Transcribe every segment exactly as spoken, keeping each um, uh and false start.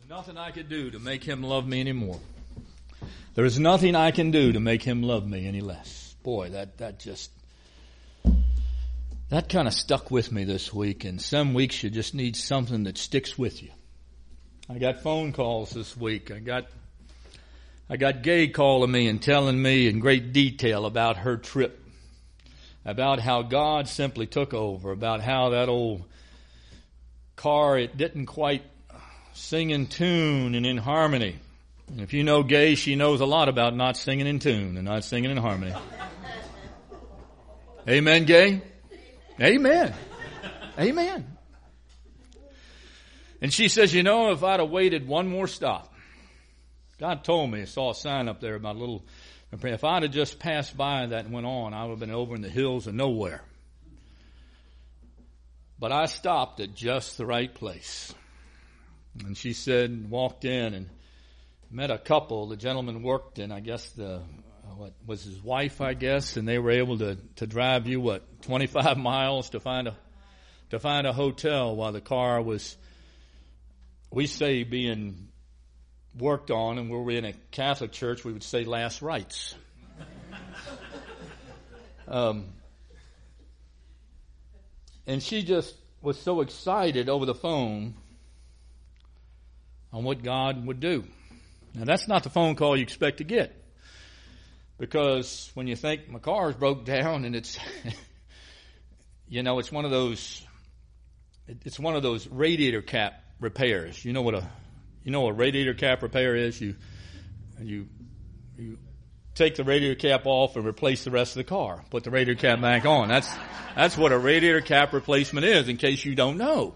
nothing I could do to make him love me anymore. There is nothing I can do to make him love me any less. Boy, that, that just, that kind of stuck with me this week. And some weeks you just need something that sticks with you. I got phone calls this week. I got, I got Gay calling me and telling me in great detail about her trip, about how God simply took over, about how that old car, it didn't quite sing in tune and in harmony. And if you know Gay, she knows a lot about not singing in tune and not singing in harmony. Amen, Gay? Amen. Amen. And she says, you know, if I'd have waited one more stop, God told me, I saw a sign up there about a little, if I'd have just passed by that and went on, I would have been over in the hills of nowhere. But I stopped at just the right place. And she said, walked in and met a couple. The gentleman worked in, I guess, the what was his wife, I guess, and they were able to, to drive you, what, twenty-five miles to find a to find a hotel while the car was, we say, being worked on, and we were in a Catholic church, we would say last rites. um, and she just was so excited over the phone on what God would do. Now, that's not the phone call you expect to get. Because when you think my car's broke down and it's, you know, it's one of those, it's one of those radiator cap repairs. You know what a, you know what a radiator cap repair is? You, you, you take the radiator cap off and replace the rest of the car. Put the radiator cap back on. That's, that's what a radiator cap replacement is, in case you don't know.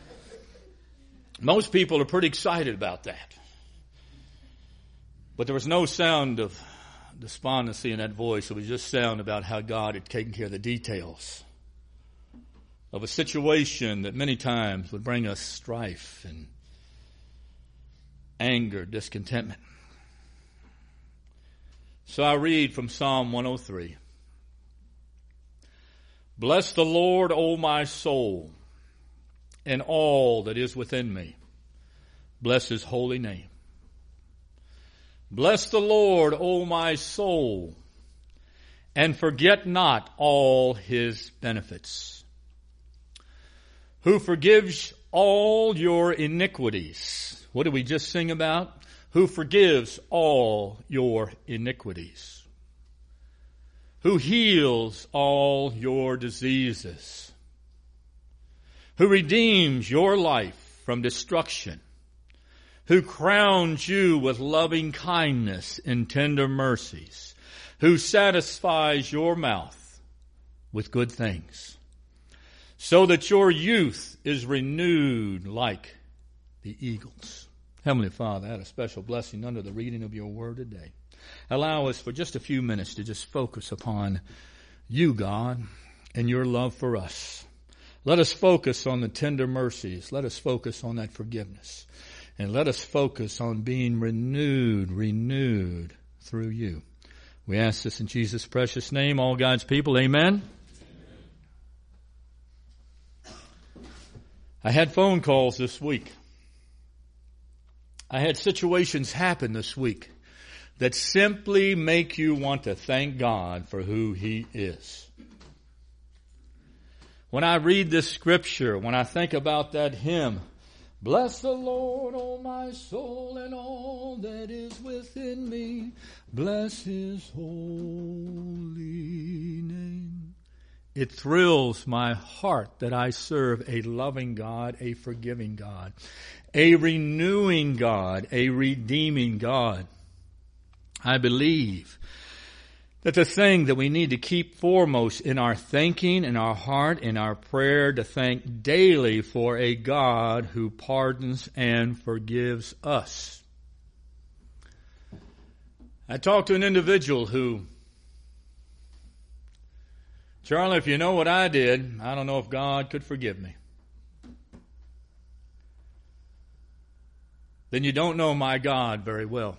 Most people are pretty excited about that. But there was no sound of despondency in that voice. It was just sound about how God had taken care of the details of a situation that many times would bring us strife and anger, discontentment. So I read from Psalm one oh three. Bless the Lord, O my soul, and all that is within me. Bless his holy name. Bless the Lord, O my soul, and forget not all his benefits, who forgives all your iniquities. What did we just sing about? Who forgives all your iniquities, who heals all your diseases, who redeems your life from destruction, who crowns you with loving kindness and tender mercies, who satisfies your mouth with good things, so that your youth is renewed like the eagles. Heavenly Father, I had a special blessing under the reading of your word today. Allow us for just a few minutes to just focus upon you, God, and your love for us. Let us focus on the tender mercies. Let us focus on that forgiveness. And let us focus on being renewed, renewed through you. We ask this in Jesus' precious name. All God's people, amen? Amen. I had phone calls this week. I had situations happen this week that simply make you want to thank God for who he is. When I read this scripture, when I think about that hymn, bless the Lord, O my soul, and all that is within me. Bless his holy name. It thrills my heart that I serve a loving God, a forgiving God, a renewing God, a redeeming God. I believe that the thing that we need to keep foremost in our thinking, in our heart, in our prayer, to thank daily for a God who pardons and forgives us. I talked to an individual who, Charlie, if you know what I did, I don't know if God could forgive me. Then you don't know my God very well.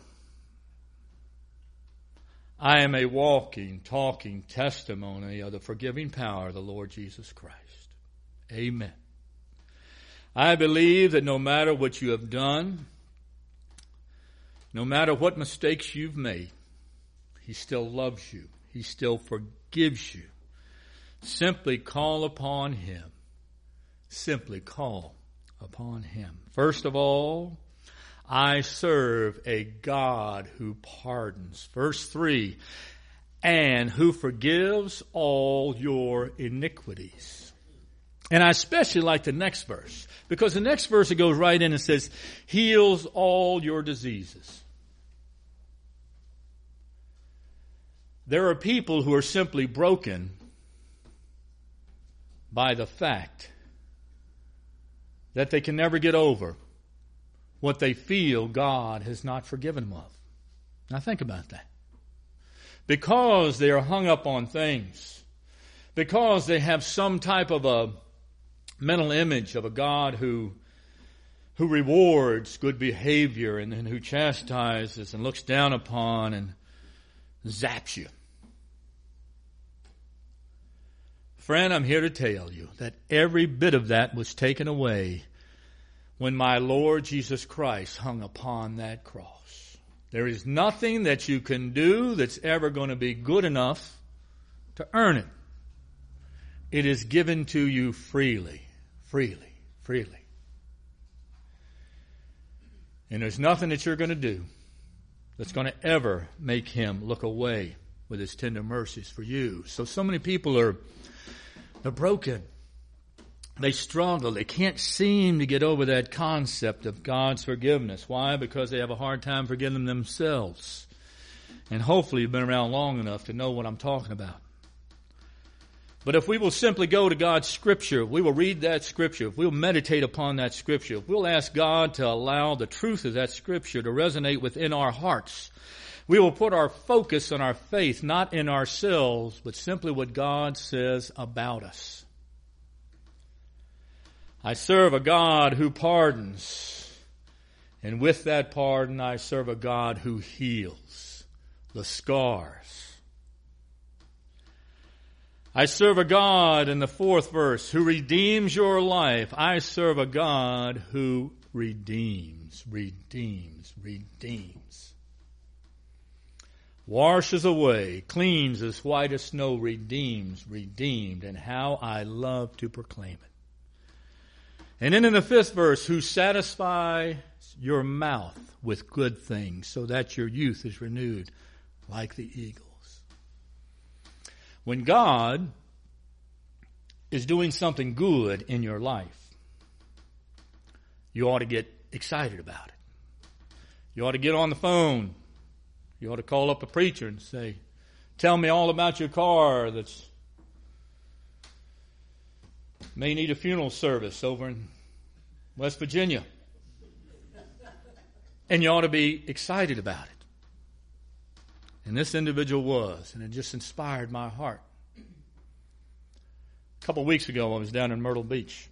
I am a walking, talking testimony of the forgiving power of the Lord Jesus Christ. Amen. I believe that no matter what you have done, No matter what mistakes you've made, He still loves you. He still forgives you. Simply call upon Him. Simply call upon Him. First of all, I serve a God who pardons. Verse three, and who forgives all your iniquities. And I especially like the next verse, because the next verse it goes right in and says, heals all your diseases. There are people who are simply broken by the fact that they can never get over what they feel God has not forgiven them of. Now think about that. Because they are hung up on things, because they have some type of a mental image of a God who who rewards good behavior and, and who chastises and looks down upon and zaps you. Friend, I'm here to tell you that every bit of that was taken away when my Lord Jesus Christ hung upon that cross. There is nothing that you can do that's ever going to be good enough to earn it. It is given to you freely, freely, freely. And there's nothing that you're going to do that's going to ever make Him look away with His tender mercies for you. So, so many people are they're broken. They struggle. They can't seem to get over that concept of God's forgiveness. Why? Because they have a hard time forgiving themselves. And hopefully you've been around long enough to know what I'm talking about. But if we will simply go to God's Scripture, we will read that Scripture, if we'll meditate upon that Scripture, if we'll ask God to allow the truth of that Scripture to resonate within our hearts, we will put our focus on our faith, not in ourselves, but simply what God says about us. I serve a God who pardons, and with that pardon I serve a God who heals the scars. I serve a God, in the fourth verse, who redeems your life. I serve a God who redeems, redeems, redeems. Washes away, cleans as white as snow, redeems, redeemed. And how I love to proclaim it. And then in the fifth verse, who satisfies your mouth with good things, so that your youth is renewed like the eagles. When God is doing something good in your life, you ought to get excited about it. You ought to get on the phone. You ought to call up a preacher and say, tell me all about your car that's may need a funeral service over in West Virginia. And you ought to be excited about it. And this individual was, and it just inspired my heart. A couple of weeks ago, I was down in Myrtle Beach.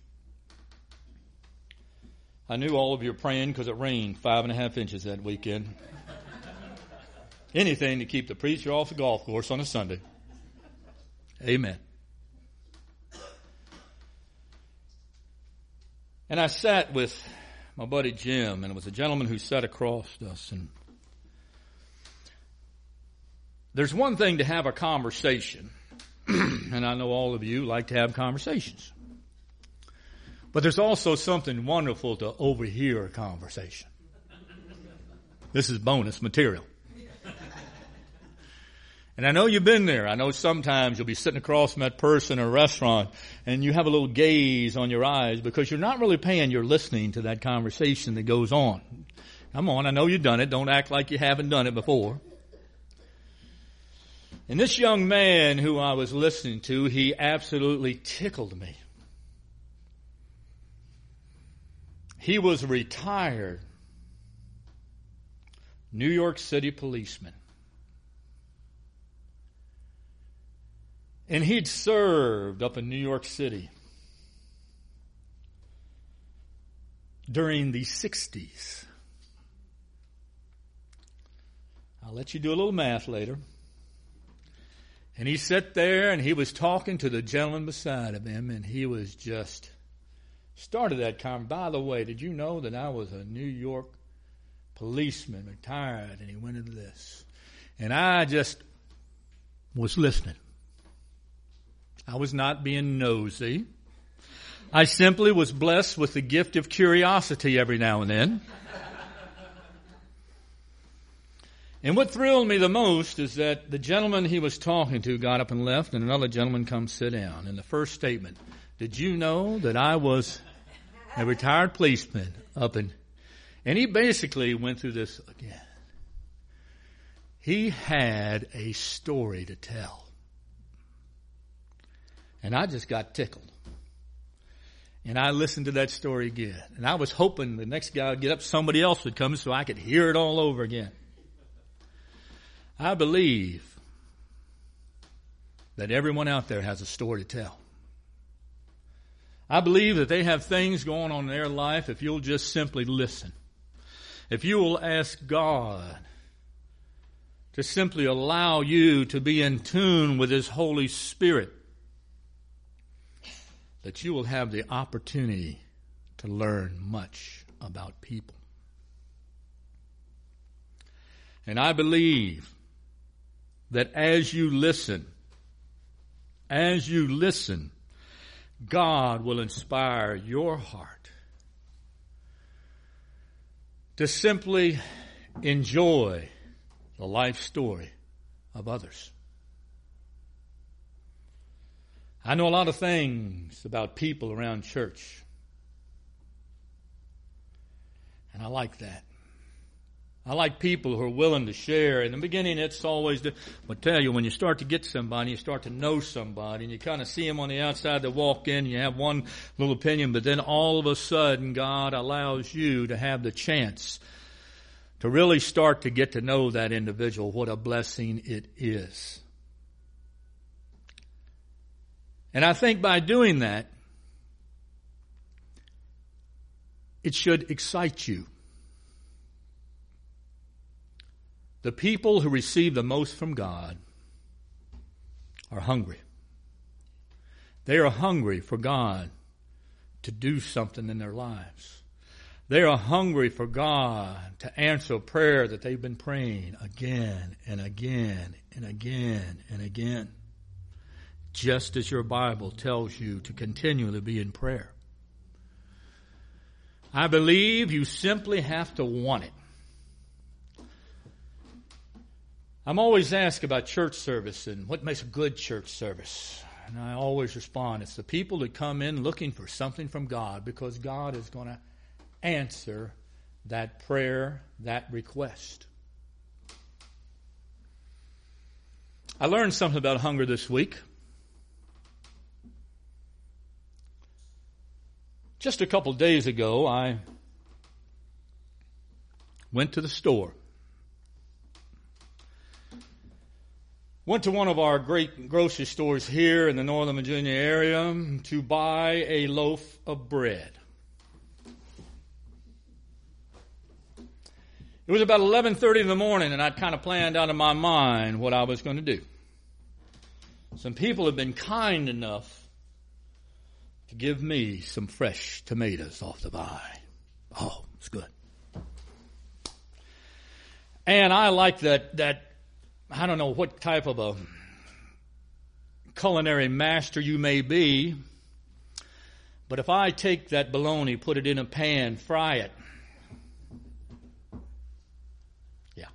I knew all of you were praying because it rained five and a half inches that weekend. Anything to keep the preacher off the golf course on a Sunday. Amen. And I sat with my buddy Jim, and it was a gentleman who sat across us. And there's one thing to have a conversation, and I know all of you like to have conversations. But there's also something wonderful to overhear a conversation. This is bonus material. And I know you've been there. I know sometimes you'll be sitting across from that person in a restaurant and you have a little gaze on your eyes because you're not really paying, you're listening to that conversation that goes on. Come on, I know you've done it. Don't act like you haven't done it before. And this young man who I was listening to, he absolutely tickled me. He was a retired New York City policeman. And he'd served up in New York City during the sixties. I'll let you do a little math later. And he sat there and he was talking to the gentleman beside of him, and he was just started that conversation. By the way, did you know that I was a New York policeman, retired, and he went into this. And I just was listening. I was not being nosy. I simply was blessed with the gift of curiosity every now and then. And what thrilled me the most is that the gentleman he was talking to got up and left, and another gentleman come sit down. And the first statement, did you know that I was a retired policeman up in... And he basically went through this again. He had a story to tell. And I just got tickled. And I listened to that story again. And I was hoping the next guy would get up, somebody else would come so I could hear it all over again. I believe that everyone out there has a story to tell. I believe that they have things going on in their life if you'll just simply listen. If you will ask God to simply allow you to be in tune with His Holy Spirit, that you will have the opportunity to learn much about people. And I believe that as you listen, as you listen, God will inspire your heart to simply enjoy the life story of others. I know a lot of things about people around church, and I like that. I like people who are willing to share. In the beginning, it's always the, but tell you, when you start to get somebody, you start to know somebody, and you kind of see them on the outside, they walk in, you have one little opinion, but then all of a sudden, God allows you to have the chance to really start to get to know that individual. What a blessing it is. And I think by doing that, it should excite you. The people who receive the most from God are hungry. They are hungry for God to do something in their lives. They are hungry for God to answer a prayer that they've been praying again and again and again and again. Just as your Bible tells you to continually be in prayer. I believe you simply have to want it. I'm always asked about church service and what makes a good church service. And I always respond, it's the people that come in looking for something from God, because God is going to answer that prayer, that request. I learned something about hunger this week. Just a couple days ago, I went to the store. Went to one of our great grocery stores here in the Northern Virginia area to buy a loaf of bread. It was about eleven thirty in the morning, and I'd kind of planned out in my mind what I was going to do. Some people have been kind enough to give me some fresh tomatoes off the vine. Oh, it's good. And I like that, that, I don't know what type of a culinary master you may be, but if I take that bologna, put it in a pan, fry it, yeah,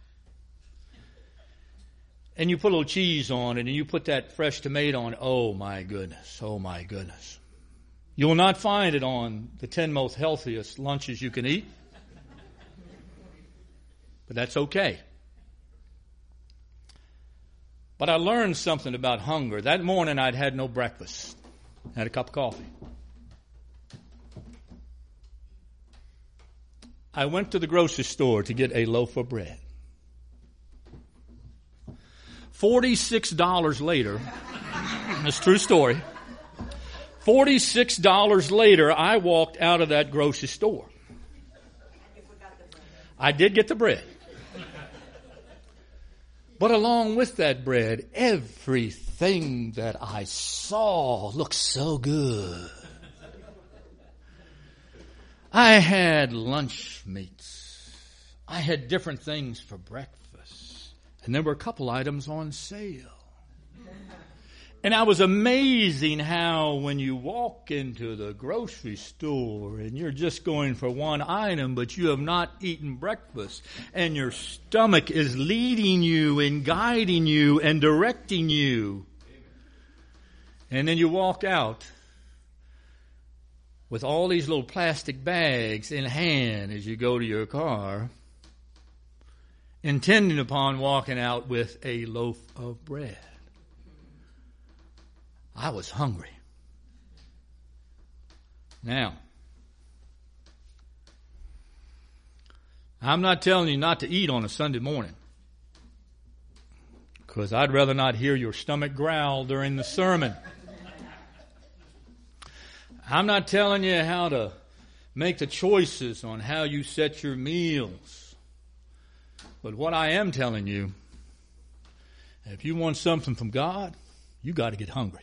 and you put a little cheese on it, and you put that fresh tomato on it, oh my goodness, oh my goodness. You will not find it on the ten most healthiest lunches you can eat, but that's okay. But I learned something about hunger. That morning I'd had no breakfast. I had a cup of coffee. I went to the grocery store to get a loaf of bread. forty-six dollars later, it's a true story, forty-six dollars later, I walked out of that grocery store. I did get the bread. But along with that bread, everything that I saw looked so good. I had lunch meats. I had different things for breakfast. And there were a couple items on sale. And I was amazing how when you walk into the grocery store and you're just going for one item, but you have not eaten breakfast, and your stomach is leading you and guiding you and directing you. And then you walk out with all these little plastic bags in hand as you go to your car, intending upon walking out with a loaf of bread. I was hungry. Now, I'm not telling you not to eat on a Sunday morning, because I'd rather not hear your stomach growl during the sermon. I'm not telling you how to make the choices on how you set your meals. But what I am telling you, if you want something from God, you got to get hungry.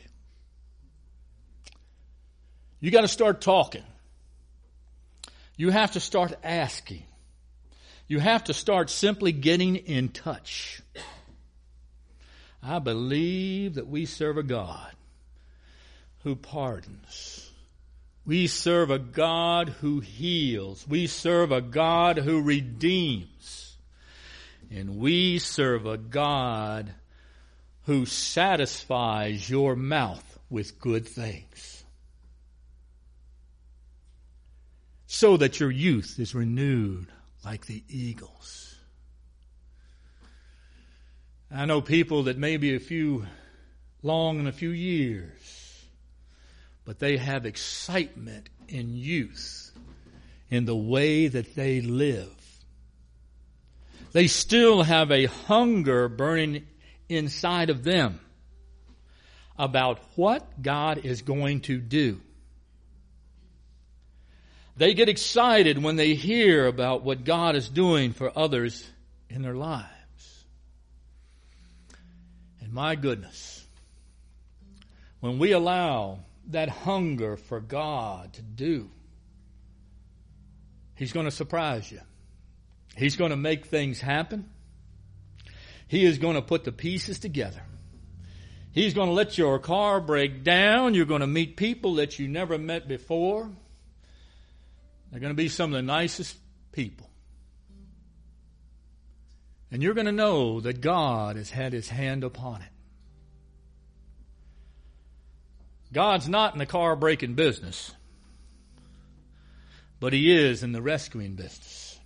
You got to start talking. You have to start asking. You have to start simply getting in touch. I believe that we serve a God who pardons. We serve a God who heals. We serve a God who redeems. And we serve a God who satisfies your mouth with good things, so that your youth is renewed like the eagles. I know people that may be a few long in a few years, but they have excitement in youth in the way that they live. They still have a hunger burning inside of them about what God is going to do. They get excited when they hear about what God is doing for others in their lives. And my goodness, when we allow that hunger for God to do, He's going to surprise you. He's going to make things happen. He is going to put the pieces together. He's going to let your car break down. You're going to meet people that you never met before. They're going to be some of the nicest people. And you're going to know that God has had His hand upon it. God's not in the car breaking business, but He is in the rescuing business.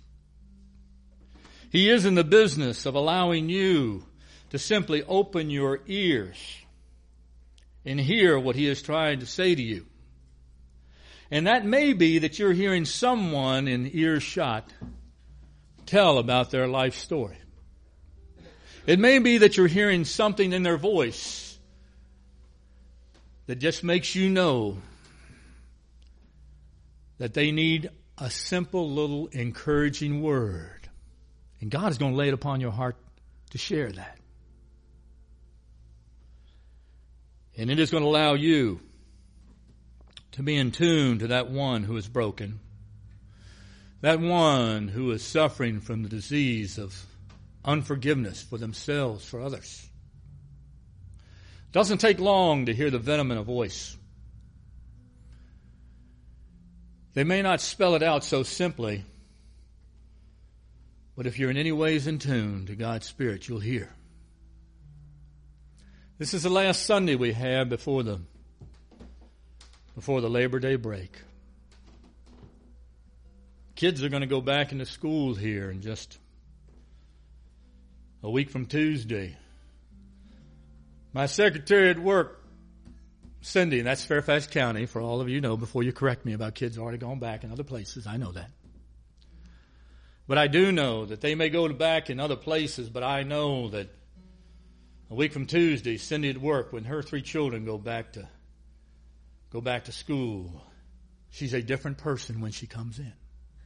He is in the business of allowing you to simply open your ears and hear what He is trying to say to you. And that may be that you're hearing someone in earshot tell about their life story. It may be that you're hearing something in their voice that just makes you know that they need a simple little encouraging word. And God is going to lay it upon your heart to share that. And it is going to allow you to be in tune to that one who is broken, that one who is suffering from the disease of unforgiveness for themselves, for others. It doesn't take long to hear the venom in a voice. They may not spell it out so simply, but if you're in any ways in tune to God's Spirit, you'll hear. This is the last Sunday we have before the before the Labor Day break. Kids are going to go back into school here in just a week from Tuesday. My secretary at work, Cindy, and that's Fairfax County, for all of you know, before you correct me about kids already gone back in other places, I know that. But I do know that they may go back in other places, but I know that a week from Tuesday, Cindy at work, when her three children go back to go back to school, she's a different person when she comes in.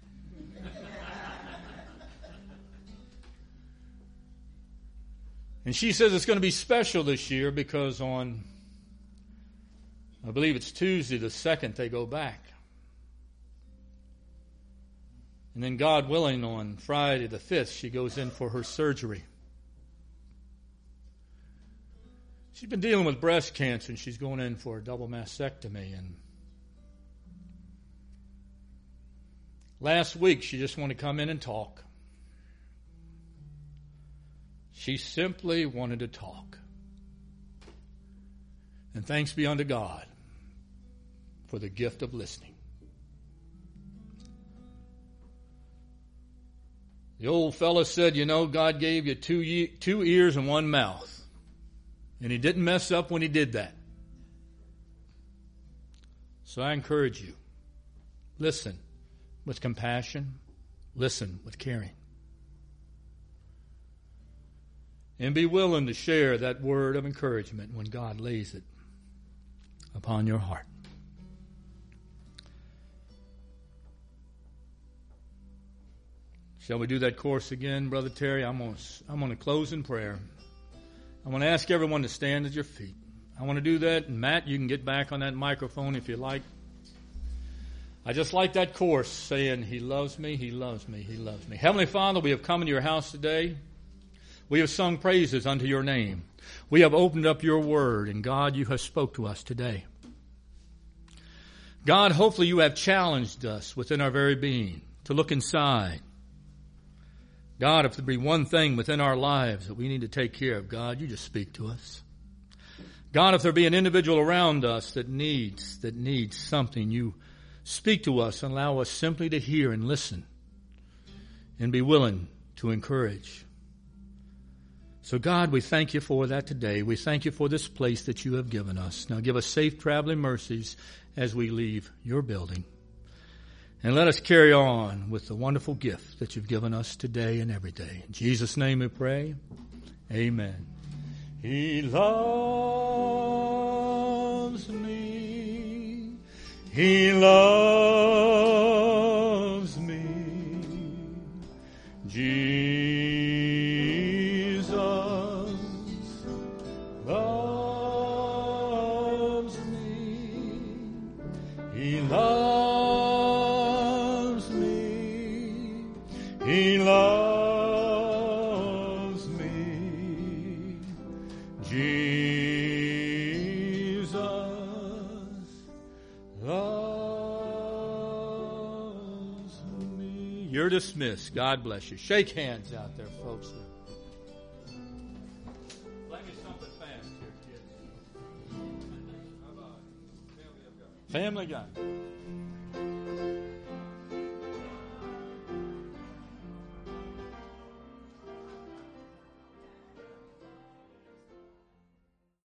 And she says it's going to be special this year because on, I believe it's Tuesday the second, they go back. And then, God willing, on Friday the fifth, she goes in for her surgery. She's been dealing with breast cancer, and she's going in for a double mastectomy. And last week, she just wanted to come in and talk. She simply wanted to talk. And thanks be unto God for the gift of listening. The old fella said, you know, God gave you two, ye- two ears and one mouth. And he didn't mess up when he did that. So I encourage you, listen with compassion, listen with caring. And be willing to share that word of encouragement when God lays it upon your heart. Shall we do that course again, Brother Terry? I'm going to, I'm going to close in prayer. I want to ask everyone to stand at your feet. I want to do that. And Matt, you can get back on that microphone if you like. I just like that chorus saying, He loves me, He loves me, He loves me. Heavenly Father, we have come into your house today. We have sung praises unto your name. We have opened up your word, and God, you have spoke to us today. God, hopefully you have challenged us within our very being to look inside. God, if there be one thing within our lives that we need to take care of, God, you just speak to us. God, if there be an individual around us that needs, that needs something, you speak to us and allow us simply to hear and listen and be willing to encourage. So God, we thank you for that today. We thank you for this place that you have given us. Now give us safe traveling mercies as we leave your building. And let us carry on with the wonderful gift that you've given us today and every day. In Jesus' name we pray. Amen. He loves me. He loves me. Jesus loves me. He loves He loves me, Jesus loves me. You're dismissed. God bless you. Shake hands out there, folks. Play me something fast here, kids. Bye-bye. Family of God. Family of God.